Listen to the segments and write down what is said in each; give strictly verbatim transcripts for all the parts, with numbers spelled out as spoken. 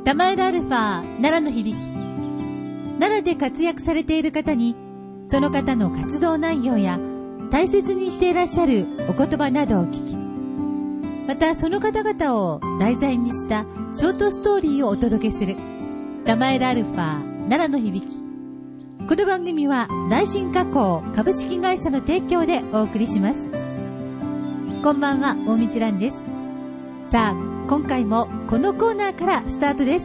玉浦アルファ奈良の響き。奈良で活躍されている方に、その方の活動内容や大切にしていらっしゃるお言葉などを聞き、またその方々を題材にしたショートストーリーをお届けする玉浦アルファ奈良の響き。この番組は大進加工株式会社の提供でお送りします。こんばんは、大道蘭です。さあ、今回もこのコーナーからスタートです。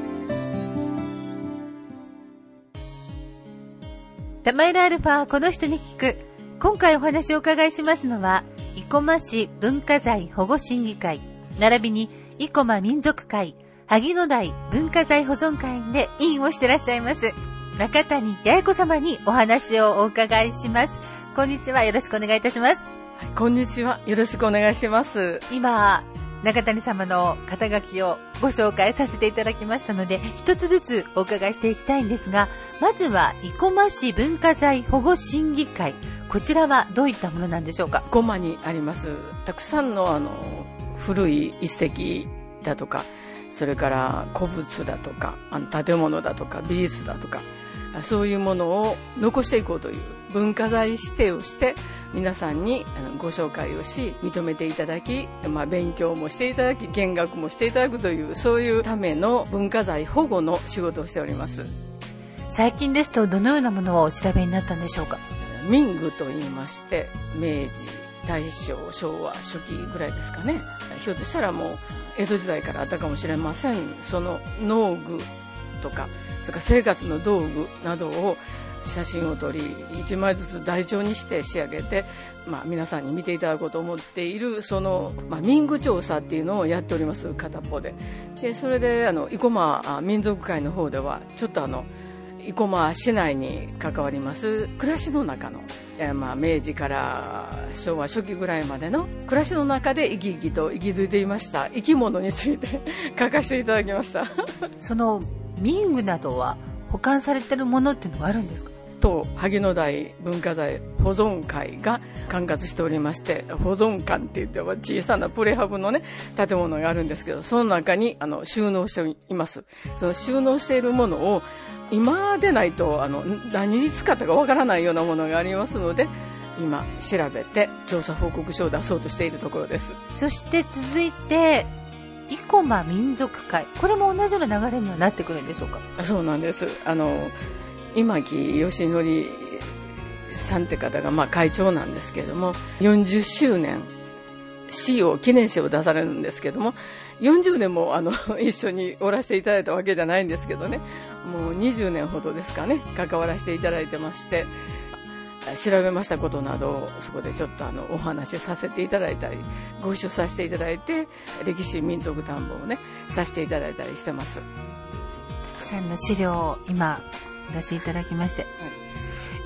玉浦アルファこの人に聞く。今回お話をお伺いしますのは、生駒市文化財保護審議会並びに生駒民族会萩野台文化財保存会で委員をしていらっしゃいます中谷八重子様にお話をお伺いします。こんにちは、よろしくお願いいたします。 はい、こんにちは、よろしくお願いします。 今中谷様の肩書きをご紹介させていただきましたので、一つずつお伺いしていきたいんですが、まずは生駒市文化財保護審議会、こちらはどういったものなんでしょうか。 生駒にありますたくさんのあの古い遺跡だとか、それから古物だとか、あの建物だとか美術だとか、そういうものを残していこうという文化財指定をして皆さんにご紹介をし、認めていただき、まあ、勉強もしていただき、見学もしていただくという、そういうための文化財保護の仕事をしております。 最近ですとどのようなものをお調べになったんでしょうか。 民具と言いまして、明治、大正、昭和初期ぐらいですかね。ひょっとしたらもう江戸時代からあったかもしれません。その農具とか、それから生活の道具などを写真を撮り、一枚ずつ台帳にして仕上げて、まあ、皆さんに見ていただこうと思っている、その、まあ、民具調査っていうのをやっております、片っぽで。で、それで、あの、生駒民族会の方では、ちょっとあの、生駒市内に関わります暮らしの中の、えー、まあ明治から昭和初期ぐらいまでの暮らしの中で生き生きと息づいていました生き物について書かせていただきました。 その民具などは保管されているものっていうのがあるんですか。 と萩野台文化財保存会が管轄しておりまして、保存館って言っては小さなプレハブのね建物があるんですけど、その中にあの収納しています。その収納しているものを今でないとあの何に使ったかわからないようなものがありますので、今調べて調査報告書を出そうとしているところです。 そして続いて生駒民族会、これも同じような流れにはなってくるんでしょうか。 そうなんです。あの今木義則さんって方がまあ会長なんですけれども、よんじゅっしゅうねん詩を記念誌を出されるんですけども、よんじゅうねんもあの一緒におらせていただいたわけじゃないんですけどね、もうにじゅうねんほどですかね、関わらせていただいてまして、調べましたことなどをそこでちょっとあのお話しさせていただいたり、ご一緒させていただいて、歴史民族探訪をねさせていただいたりしてます。 たくさんの資料を今お出しいただきまして、はい、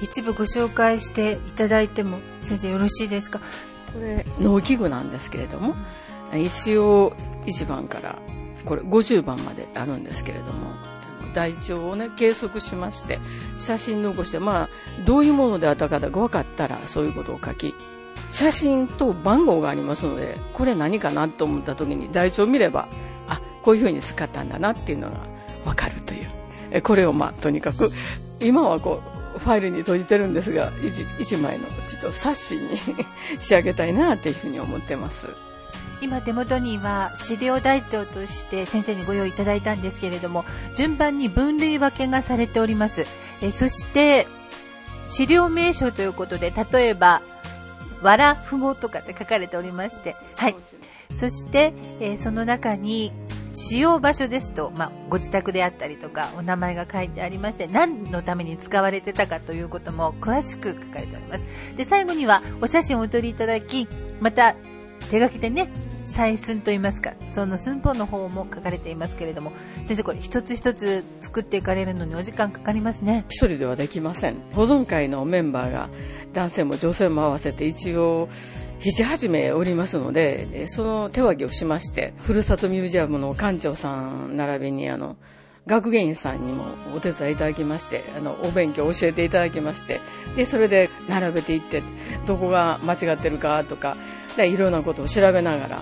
一部ご紹介していただいても先生よろしいですか。 これ農機具なんですけれども、石尾いちばんからこれごじゅうばんまであるんですけれども、台帳をね計測しまして写真残して、まあどういうものであったかが分かったらそういうことを書き、写真と番号がありますので、これ何かなと思った時に台帳を見れば、あ、こういうふうに使ったんだなっていうのが分かるという、えこれをまあとにかく今はこうファイルに閉じてるんですが、一, 一枚のちょっと冊子に仕上げたいなっていうふうに思ってます。 今手元には資料台帳として先生にご用意いただいたんですけれども、順番に分類分けがされております。えそして資料名称ということで、例えばわらふごとかって書かれておりまして、はい。そして、えー、その中に使用場所ですと、まあ、ご自宅であったりとかお名前が書いてありまして、何のために使われてたかということも詳しく書かれております。で、最後にはお写真をお撮りいただき、また手書きでね採寸といいますか、その寸法の方も書かれていますけれども、先生これ一つ一つ作っていかれるのにお時間かかりますね。 一人ではできません。保存会のメンバーが男性も女性も合わせて一応ななはちめいおりますので、その手分けをしまして、ふるさとミュージアムの館長さん並びにあの学芸員さんにもお手伝いいただきまして、あのお勉強を教えていただきまして、でそれで並べていって、どこが間違ってるかとかでいろんなことを調べながら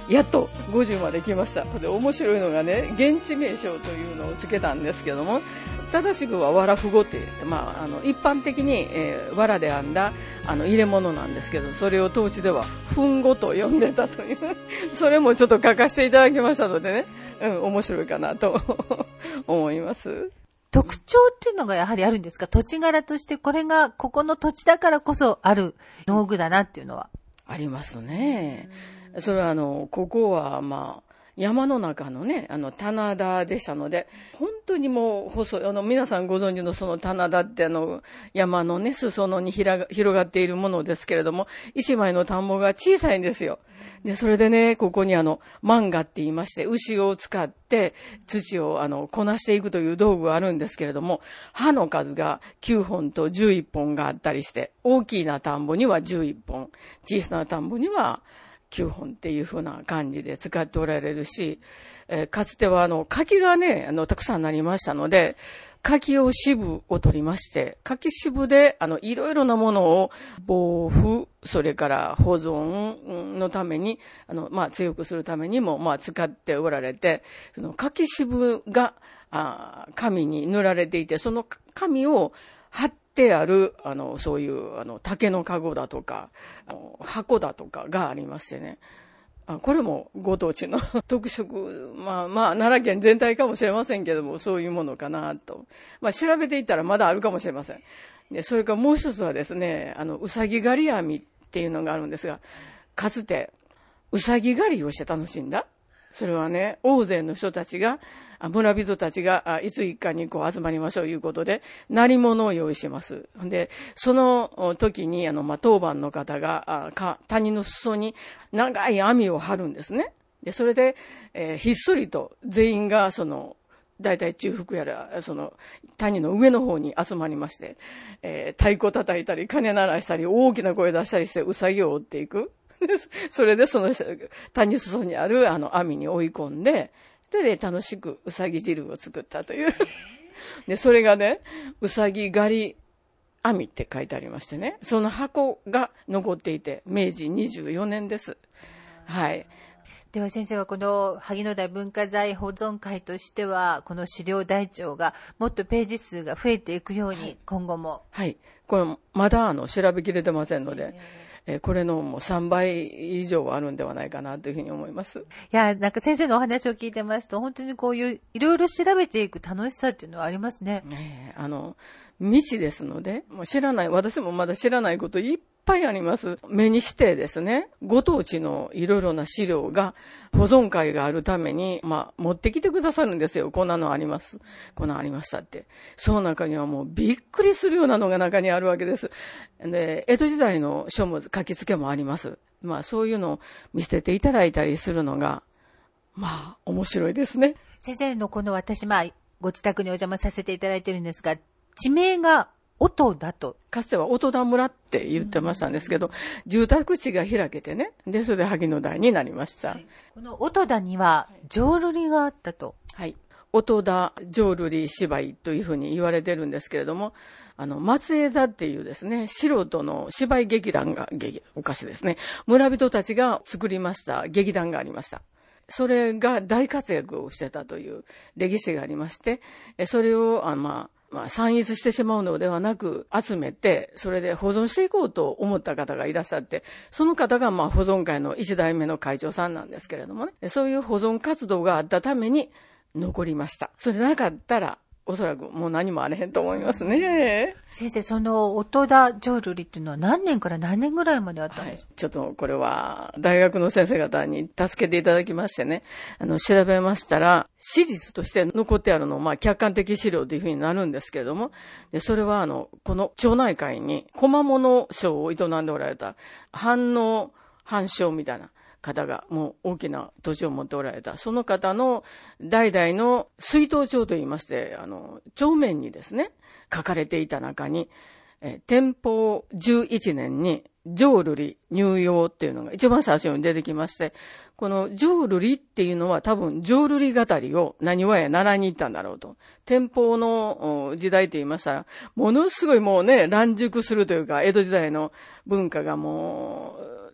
やっとごじゅうまで来ました。で、面白いのがね、現地名称というのをつけたんですけども、正しくはわらふごって、まあ、あの、一般的に、えー、わらで編んだ、あの、入れ物なんですけど、それを当地では、ふんごと呼んでたという、それもちょっと書かせていただきましたのでね、うん、面白いかなと思います。 特徴っていうのがやはりあるんですか？土地柄としてこれがここの土地だからこそある農具だなっていうのは。 ありますね。それはあの、ここはまあ、山の中のね、あの、棚田でしたので、本当にもう細い、あの、皆さんご存知のその棚田ってあの、山のね、裾野に広がっているものですけれども、一枚の田んぼが小さいんですよ。で、それでね、ここにあの、マンガって言いまして、牛を使って土をあの、こなしていくという道具があるんですけれども、刃の数がきゅうほんとじゅういっぽんがあったりして、大きな田んぼにはじゅういっぽん、小さな田んぼにはきゅうほんっていう風な感じで使っておられるし、えー、かつてはあの、柿がね、あの、たくさんなりましたので、柿を渋を取りまして、柿渋で、あの、いろいろなものを防腐、それから保存のために、あの、まあ、強くするためにも、まあ、使っておられて、その柿渋が、あ紙に塗られていて、その紙を貼ってある、あの、そういう、あの、竹の籠だとか、箱だとかがありましてね。これもご当地の特色、まあまあ、奈良県全体かもしれませんけども、そういうものかなと。まあ、調べていったらまだあるかもしれません。で、それからもう一つはですね、あの、うさぎ狩り網っていうのがあるんですが、かつて、うさぎ狩りをして楽しんだ。それはね、大勢の人たちが、村人たちが、いつ一家にこう集まりましょうということで、鳴り物を用意します。で、その時に、あの、まあ、当番の方が、か谷の裾に長い網を張るんですね。で、それで、えー、ひっそりと全員が、その、だいたい中腹やら、その、谷の上の方に集まりまして、えー、太鼓叩いたり、鐘鳴らしたり、大きな声出したりして、うさぎを追っていく。それでその谷裾にあるあの網に追い込んで、で、楽しくうさぎ汁を作ったという。で、それがね、うさぎ狩り網って書いてありましてね、その箱が残っていて、明治にじゅうよねんです。はい。 では先生はこの萩野台文化財保存会としては、この資料台帳がもっとページ数が増えていくように今後も。 はい。はい、これまだあの調べきれてませんので、えー、これのもうさんばい以上はあるんではないかなというふうに思います。いや、なんか先生のお話を聞いてますと、本当にこういういろいろ調べていく楽しさっていうのはありますね。 ね、あの、未知ですので、もう知らない、私もまだ知らないこといっぱいあります。目にしてですね、ご当地のいろいろな資料が保存会があるために、まあ、持ってきてくださるんですよ。こんなのあります。こんなのありましたって。その中にはもうびっくりするようなのが中にあるわけです。で、江戸時代の書物、書き付けもあります。まあ、そういうのを見せていただいたりするのが、まあ、面白いですね。 先生のこの私、まあ、ご自宅にお邪魔させていただいてるんですが、地名が音だと。 かつては音田村って言ってましたんですけど、うん、住宅地が開けてね、で、それで萩野台になりました。はい、 この音田には浄瑠璃があったと。 はい。音田浄瑠璃芝居というふうに言われてるんですけれども、あの、松江座っていうですね、素人の芝居劇団が、おかしいですね、村人たちが作りました劇団がありました。それが大活躍をしてたという歴史がありまして、それを、あまあ、まあ、散逸してしまうのではなく、集めて、それで保存していこうと思った方がいらっしゃって、その方がまあ保存会の一代目の会長さんなんですけれどもね、そういう保存活動があったために残りました。それでなかったら、おそらくもう何もあれへんと思いますね。 先生、その音田浄瑠璃っていうのは何年から何年ぐらいまであったんですか？ はい、ちょっとこれは大学の先生方に助けていただきましてね、あの調べましたら、史実として残ってあるのまあ客観的資料というふうになるんですけれども、でそれはあのこの町内会に小間物商を営んでおられた藩の藩商みたいな方がもう大きな土地を持っておられた。その方の代々の水頭帳といいまして、あの、帳面にですね、書かれていた中に、え天保じゅういちねんに浄瑠璃入用っていうのが一番最初に出てきまして、この浄瑠璃っていうのは多分浄瑠璃語りを何わや習いに行ったんだろうと。天保の時代と言いましたら、ものすごいもうね、乱熟するというか、江戸時代の文化がもう、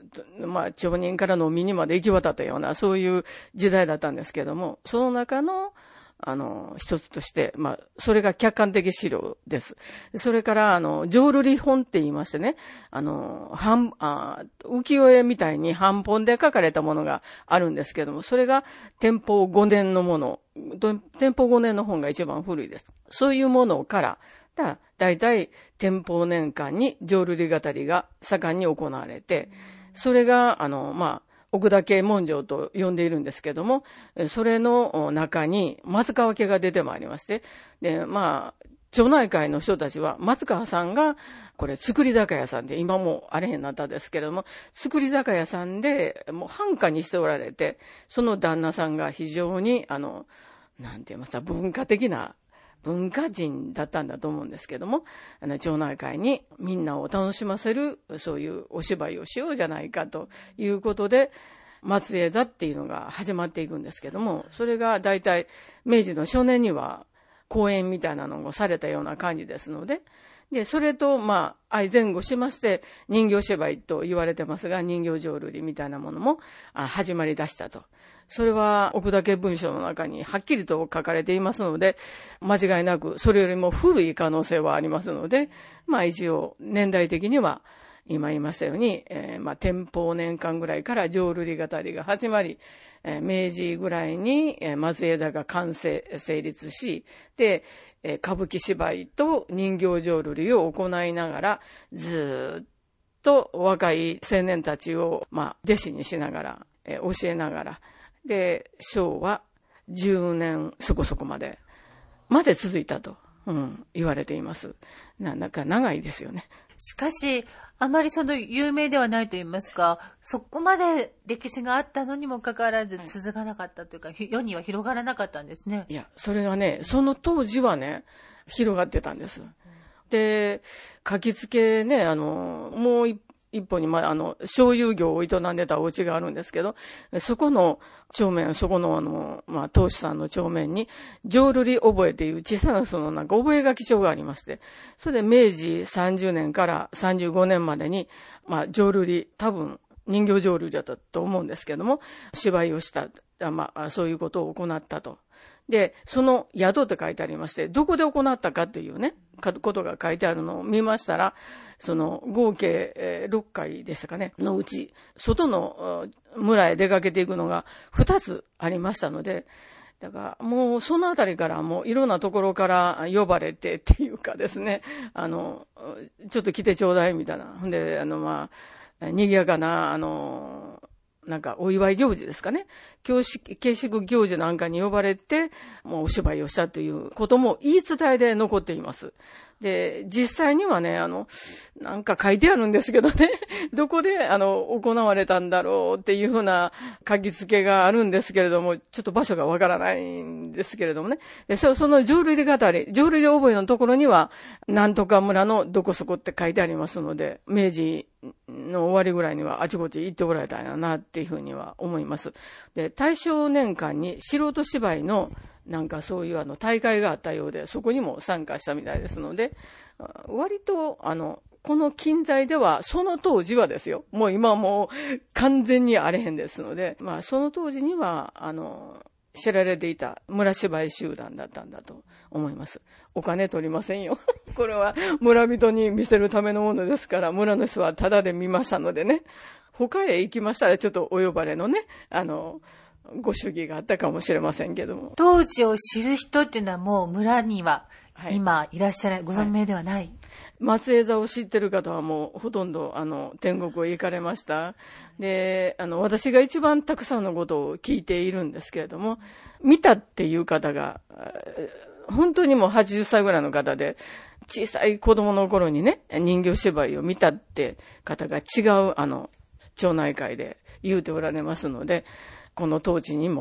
まあ、町人から農民にまで行き渡ったような、そういう時代だったんですけども、その中の、あの、一つとして、まあ、それが客観的資料です。それから、あの、浄瑠璃本って言いましてね、あの、半、あ、浮世絵みたいに半本で書かれたものがあるんですけども、それが天保ごねんのもの、天保ごねんの本が一番古いです。そういうものから、だ、だいたい天保年間に浄瑠璃語りが盛んに行われて、それが、あの、まあ、奥田家文書と呼んでいるんですけども、それの中に松川家が出てまいりまして、で、まあ、町内会の人たちは、松川さんが、これ、作り酒屋さんで、今もあれへんなったですけれども、作り酒屋さんで、もう繁華にしておられて、その旦那さんが非常に、あの、なんて言いますか、文化的な、文化人だったんだと思うんですけども、あの、町内会にみんなを楽しませる、そういうお芝居をしようじゃないかということで、松江座っていうのが始まっていくんですけども、それが大体明治の初年には公演みたいなのをされたような感じですので、で、それと、まあ、相前後しまして、人形芝居と言われてますが、人形浄瑠璃みたいなものも始まり出したと。それは、奥田家文書の中にはっきりと書かれていますので、間違いなく、それよりも古い可能性はありますので、まあ一応、年代的には、今言いましたように、えー、まあ、天保年間ぐらいから浄瑠璃語りが始まり、えー、明治ぐらいに、えー、松江座が完成、成立し、で、えー、歌舞伎芝居と人形浄瑠璃を行いながら、ずっと若い青年たちを、まあ、弟子にしながら、えー、教えながら、で、昭和じゅうねんそこそこまで、まで続いたと、うん、言われています。な、なんか長いですよね。 しかし、あまりその有名ではないと言いますか、そこまで歴史があったのにもかかわらず続かなかったというか、はい、世には広がらなかったんですね。 いや、それがね、その当時はね、広がってたんです。うん、で、書き付けね、あの、もう一一本に、まあ、あの、醤油業を営んでたお家があるんですけど、そこの帳面、そこのあの、まあ、当主さんの帳面に、浄瑠璃覚えっていう小さなそのなんか覚書帳がありまして、それで明治さんじゅうねんからさんじゅうごねんまでに、まあ、浄瑠璃、多分人形浄瑠璃だったと思うんですけども、芝居をした、まあ、そういうことを行ったと。で、その宿って書いてありまして、どこで行ったかっていうね、ことが書いてあるのを見ましたら、その合計ろっかいでしたかね、のうち、外の村へ出かけていくのがふたつありましたので、だからもうそのあたりからもういろんなところから呼ばれてっていうかですね、あの、ちょっと来てちょうだいみたいな。ほんで、あのまあ、賑やかな、あの、なんかお祝い行事ですかね。教師、慶祝行事なんかに呼ばれて、もうお芝居をしたということも言い伝えで残っています。で、実際にはね、あの、なんか書いてあるんですけどね、どこで、あの、行われたんだろうっていうふうな書き付けがあるんですけれども、ちょっと場所がわからないんですけれどもね。で、そその浄瑠璃語り、浄瑠璃覚えのところには、なんとか村のどこそこって書いてありますので、明治の終わりぐらいにはあちこち行っておられたんやなっていうふうには思います。で、大正年間に素人芝居のなんかそういうあの大会があったようで、そこにも参加したみたいですので、割とあの、この近代ではその当時はですよ。もう今もう完全にあれへんですので、まあその当時にはあの、知られていた村芝居集団だったんだと思います。お金取りませんよ。これは村人に見せるためのものですから、村の人はタダで見ましたのでね。他へ行きましたらちょっとお呼ばれのね、あの、ご祝儀があったかもしれませんけども。 当時を知る人っていうのはもう村には今いらっしゃらない、ご存命ではない。はい、 松江座を知ってる方はもうほとんどあの天国へ行かれました。で、あの私が一番たくさんのことを聞いているんですけれども、見たっていう方が本当にもうはちじゅっさいぐらいの方で、小さい子供の頃にね、人形芝居を見たって方が違うあの町内会で言うておられますので、この当時にも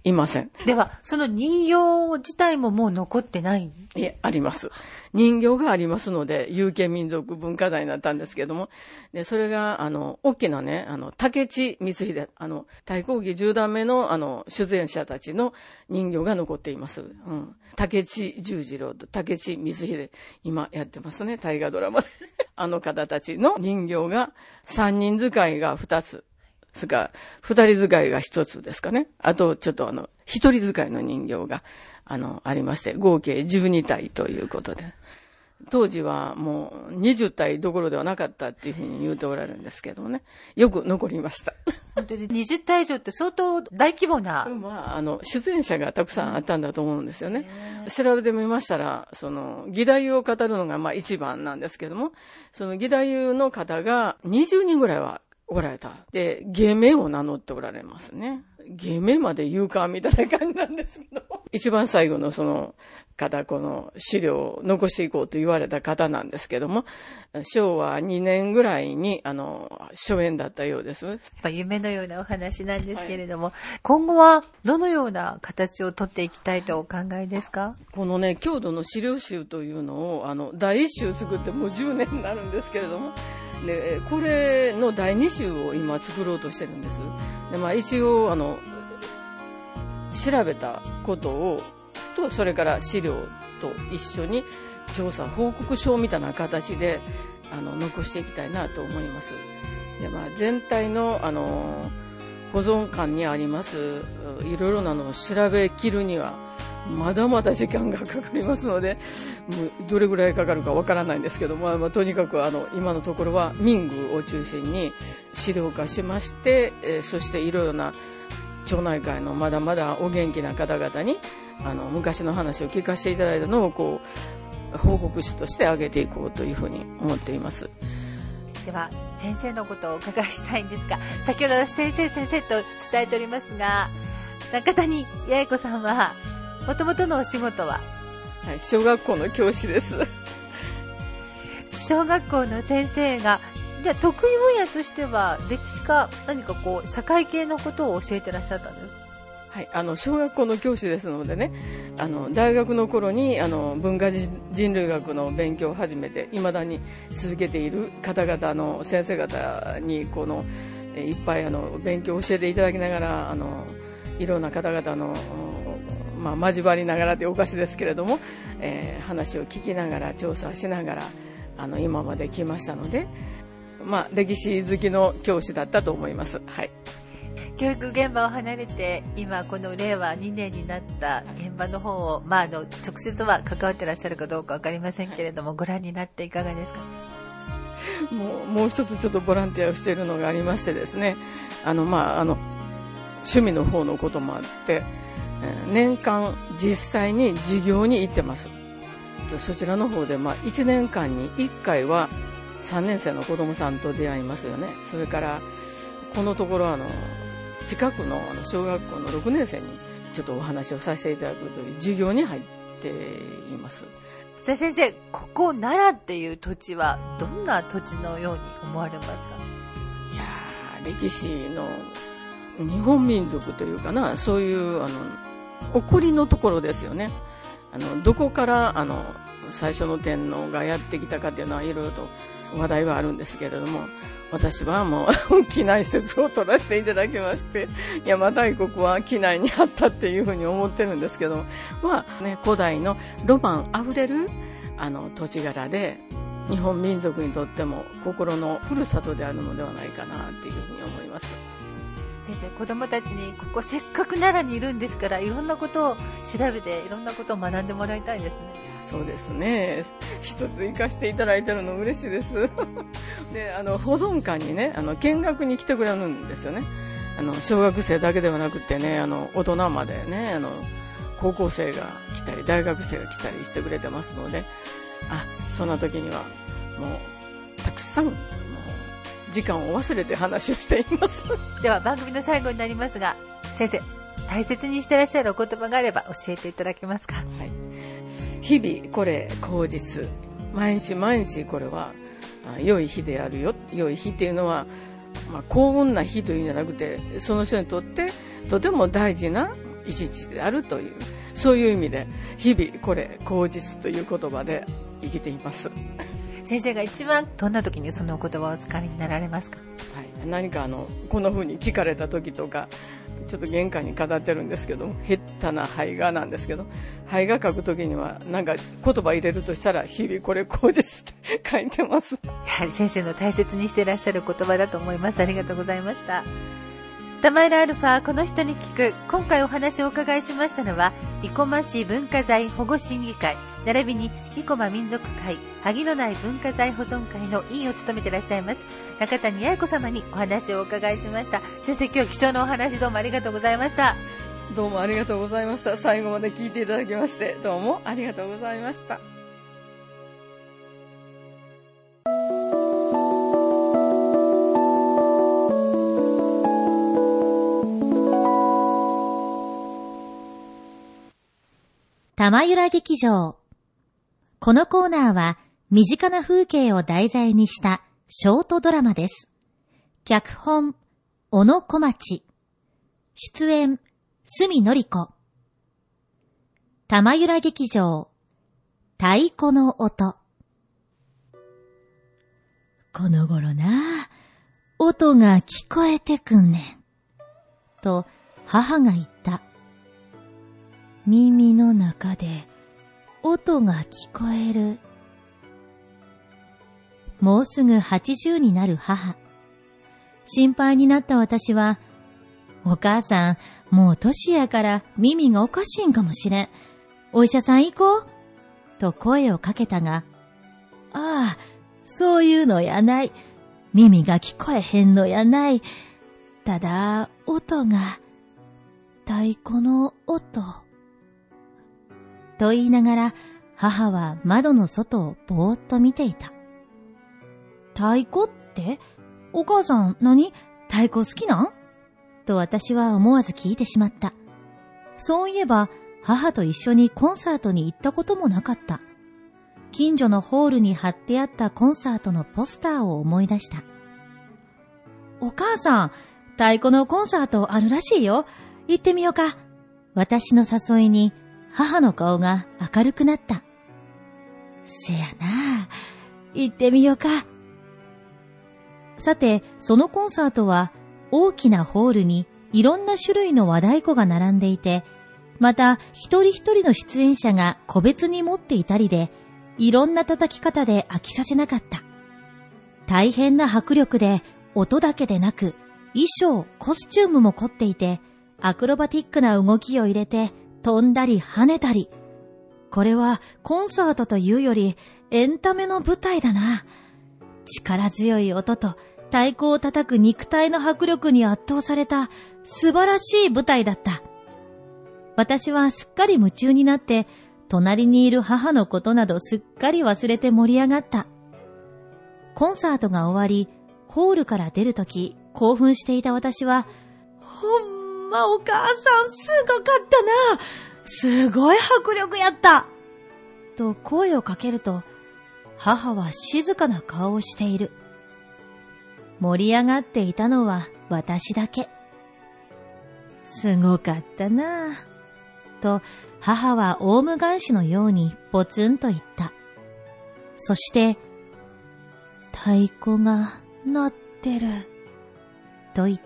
いません。 では、その人形自体ももう残ってない？ いえ、あります。人形がありますので、有形民族文化財になったんですけども、で、それが、あの、大きなね、あの、竹地光秀、あの、太閤記じゅう段目の、あの、出演者たちの人形が残っています。うん。竹地十次郎と竹地光秀、今やってますね、大河ドラマで。あの方たちの人形が、三人使いが二つ。ですが、二人使いが一つですかね。あと、ちょっとあの、一人使いの人形が、あの、ありまして、合計じゅうにたいということで。当時はもうにじゅったいどころではなかったっていうふうに言うておられるんですけどもね。よく残りました。 本当ににじゅったい以上って相当大規模な。 まあ、あの、出演者がたくさんあったんだと思うんですよね。調べてみましたら、その、義太夫を語るのがまあ一番なんですけども、その義太夫の方がにじゅうにんぐらいはおられた。で、芸名を名乗っておられますね。芸名まで言うかみたいな感じなんですけど。一番最後のその方、この資料を残していこうと言われた方なんですけども、しょうわにねんぐらいに、あの、初演だったようです。やっぱ夢のようなお話なんですけれども、はい、今後はどのような形をとっていきたいとお考えですか？ このね、郷土の資料集というのを、あの、だいいっ集作ってもうじゅうねんになるんですけれども、で、これのだいに集を今作ろうとしてるんです。で、まあ一応、あの、調べたことを、と、それから資料と一緒に調査報告書みたいな形で、あの、残していきたいなと思います。で、まあ全体の、あの、保存館にあります、いろいろなのを調べきるには、まだまだ時間がかかりますので、もうどれぐらいかかるかわからないんですけども、まあ、まあ、とにかくあの今のところは民具を中心に資料化しまして、えー、そしていろいろな町内会のまだまだお元気な方々にあの昔の話を聞かせていただいたのをこう報告書として挙げていこうというふうに思っています。 では先生のことをお伺いしたいんですが、先ほど先生先生と伝えておりますが、中谷八重子さんはもともとのお仕事は、 はい、小学校の教師です。 小学校の先生が、じゃあ得意分野としては歴史か何かこう社会系のことを教えてらっしゃったんですか？ はい、あの小学校の教師ですのでね、あの大学の頃にあの文化人類学の勉強を始めて未だに続けている方々の先生方にこのいっぱいあの勉強を教えていただきながら、あのいろんな方々のまあ、交わりながらでおかしいですけれども、えー、話を聞きながら調査しながらあの今まで来ましたので、まあ、歴史好きの教師だったと思います。はい。 教育現場を離れて今このれいわにねんになった現場の方を、まあ、あの直接は関わってらっしゃるかどうか分かりませんけれども、はい、ご覧になっていかがですか？ もう、もう一つちょっとボランティアをしているのがありましてですね、あの、まあ、あの趣味の方のこともあって年間実際に授業に行ってます。そちらの方で、まあ、いちねんかんにいっかいはさんねん生の子供さんと出会いますよね。それからこのところあの近くのあの小学校のろくねん生にちょっとお話をさせていただくという授業に入っています。 さあ先生、ここ奈良っていう土地はどんな土地のように思われますか？ いやー、歴史の日本民族というかな、そういうあの起こりのところですよね。あのどこからあの最初の天皇がやってきたかっていうのはいろいろと話題はあるんですけれども、私はもう畿内説を取らせていただきまして、邪馬台国は畿内にあったっていうふうに思ってるんですけど、まあね、古代のロマンあふれるあの土地柄で日本民族にとっても心のふるさとであるのではないかなっていうふうに思います。 先生、子供たちにここせっかく奈良にいるんですから、いろんなことを調べていろんなことを学んでもらいたいですね。 そうですね。一つ生かしていただいてるの嬉しいです。で、あの保存館にね、あの見学に来てくれるんですよね。あの小学生だけではなくてね、あの大人までね、あの高校生が来たり大学生が来たりしてくれてますので、あ、そんな時にはもうたくさん時間を忘れて話をしています。 では番組の最後になりますが、先生、大切にしていらっしゃるお言葉があれば教えていただけますか？はい。 日々これ口実、毎日毎日これは良い日であるよ。良い日っていうのは、まあ、幸運な日というんじゃなくて、その人にとってとても大事な一日であるという、そういう意味で日々これ口実という言葉で生きています。 先生が一番どんな時にその言葉をお使いになられますか？ はい、何かあのこんな風に聞かれた時とか、ちょっと玄関に飾ってるんですけども、減ったな灰画なんですけど、灰画描く時にはなんか言葉入れるとしたら日々これ口実って書いてます。 やはり先生の大切にしていらっしゃる言葉だと思います。ありがとうございました。玉浦アルファこの人に聞く。今回お話をお伺いしましたのは生駒市文化財保護審議会並びに生駒民族会萩野内文化財保存会の委員を務めていらっしゃいます中谷八重子様にお話をお伺いしました。先生、今日は貴重なお話どうもありがとうございました。 どうもありがとうございました。最後まで聞いていただきましてどうもありがとうございました。 玉浦劇場。このコーナーは身近な風景を題材にしたショートドラマです。脚本、小野小町。出演、角典子。玉浦劇場。太鼓の音。この頃な、音が聞こえてくんねん。と母が言った。耳の中で音が聞こえる。もうすぐはちじゅうになる母。心配になった私は、お母さん、もう年やから耳がおかしいんかもしれん。お医者さん行こうと声をかけたが、ああ、そういうのやない。耳が聞こえへんのやない。ただ、音が、太鼓の音。と言いながら、母は窓の外をぼーっと見ていた。太鼓って？お母さん何？太鼓好きなん？と私は思わず聞いてしまった。そういえば、母と一緒にコンサートに行ったこともなかった。近所のホールに貼ってあったコンサートのポスターを思い出した。お母さん、太鼓のコンサートあるらしいよ。行ってみようか。私の誘いに、母の顔が明るくなった。せやな、行ってみようか。さて、そのコンサートは大きなホールにいろんな種類の和太鼓が並んでいて、また一人一人の出演者が個別に持っていたりで、いろんな叩き方で飽きさせなかった。大変な迫力で音だけでなく、衣装、コスチュームも凝っていて、アクロバティックな動きを入れて、飛んだり跳ねたり。これはコンサートというよりエンタメの舞台だな。力強い音と太鼓を叩く肉体の迫力に圧倒された素晴らしい舞台だった。私はすっかり夢中になって、隣にいる母のことなどすっかり忘れて盛り上がった。コンサートが終わり、ホールから出るとき興奮していた私は、ほんまお母さんすごかったな。すごい迫力やった。と声をかけると、母は静かな顔をしている。盛り上がっていたのは私だけ。すごかったな。と母はオウム返しのようにポツンと言った。そして、太鼓が鳴ってる。と言った。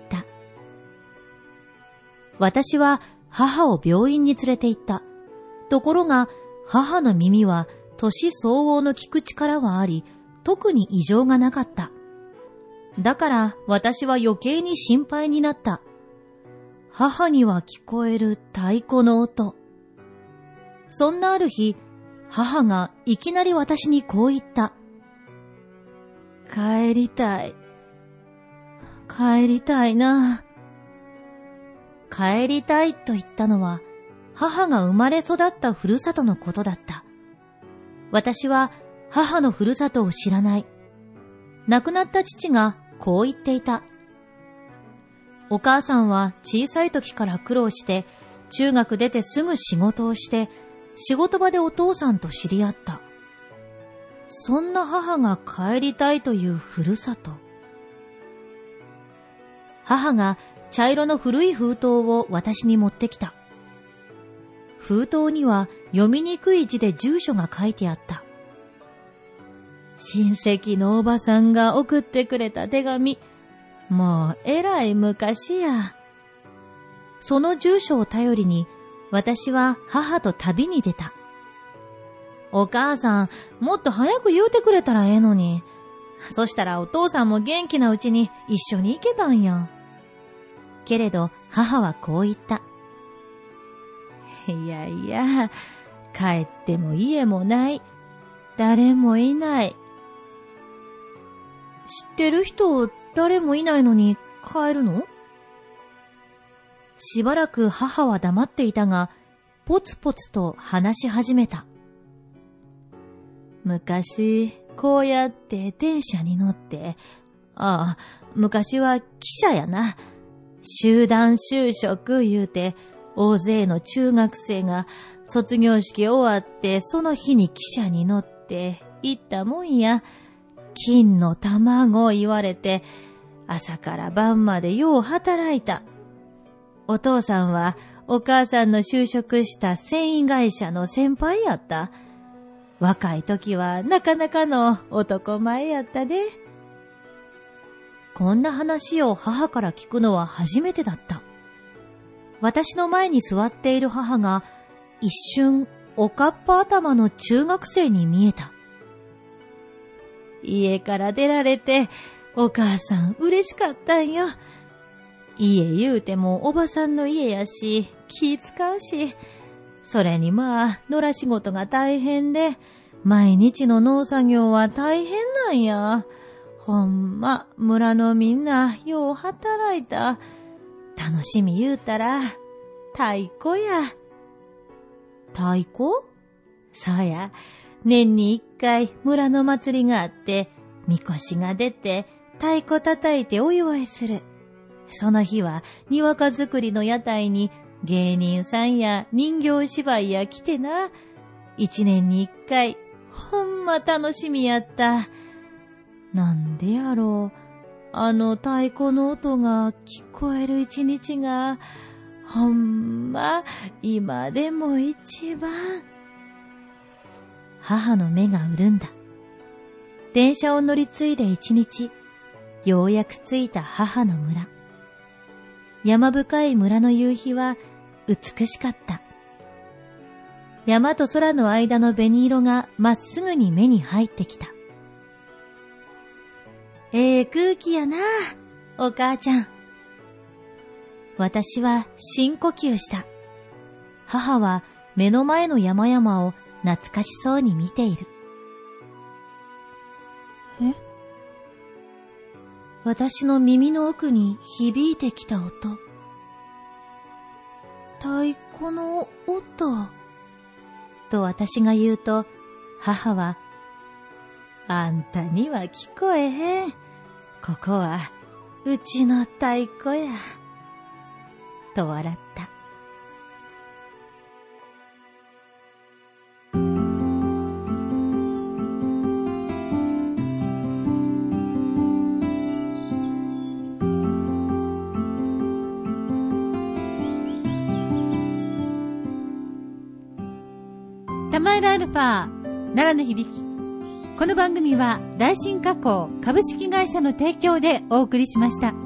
私は母を病院に連れて行った。ところが、母の耳は年相応の聞く力はあり、特に異常がなかった。だから私は余計に心配になった。母には聞こえる太鼓の音。そんなある日、母がいきなり私にこう言った。帰りたい。帰りたいな。帰りたいと言ったのは、母が生まれ育ったふるさとのことだった。私は母のふるさとを知らない。亡くなった父がこう言っていた。お母さんは小さい時から苦労して、中学出てすぐ仕事をして、仕事場でお父さんと知り合った。そんな母が帰りたいというふるさと。母が茶色の古い封筒を私に持ってきた。 封筒には読みにくい字で住所が書いてあった。親戚のおばさんが送ってくれた手紙。もうえらい昔や。その住所を頼りに、私は母と旅に出た。お母さん、もっと早く言うてくれたらええのに。そしたらお父さんも元気なうちに一緒に行けたんや。けれど母はこう言った。いやいや、帰っても家もない。誰もいない。知ってる人誰もいないのに帰るの？しばらく母は黙っていたが、ポツポツと話し始めた。昔、こうやって電車に乗って、ああ、昔は汽車やな。集団就職言うて、大勢の中学生が卒業式終わってその日に汽車に乗って行ったもんや。金の卵言われて、朝から晩までよう働いた。お父さんはお母さんの就職した繊維会社の先輩やった。若い時はなかなかの男前やったで。こんな話を母から聞くのは初めてだった。私の前に座っている母が一瞬おかっぱ頭の中学生に見えた。家から出られてお母さん嬉しかったんよ。家言うてもおばさんの家やし気使うし、それにまあ野良仕事が大変で毎日の農作業は大変なんや。ほんま村のみんなよう働いた。楽しみ言うたら太鼓や。太鼓？そうや。年に一回村の祭りがあって、みこしが出て太鼓叩いてお祝いする。その日はにわか作りの屋台に芸人さんや人形芝居や来てな。一年に一回、ほんま楽しみやった。なんでやろう。あの太鼓の音が聞こえる一日が、ほんま今でも一番。母の目が潤んだ。電車を乗り継いで一日、ようやく着いた母の村。山深い村の夕日は美しかった。山と空の間の紅色がまっすぐに目に入ってきた。ええ空気やな、お母ちゃん。私は深呼吸した。母は目の前の山々を懐かしそうに見ている。え？私の耳の奥に響いてきた音。太鼓の音。と私が言うと、母は、あんたには聞こえへん。ここは、うちの太鼓や。と笑った。 玉浦アルファ奈良の響き。この番組は大進加工株式会社の提供でお送りしました。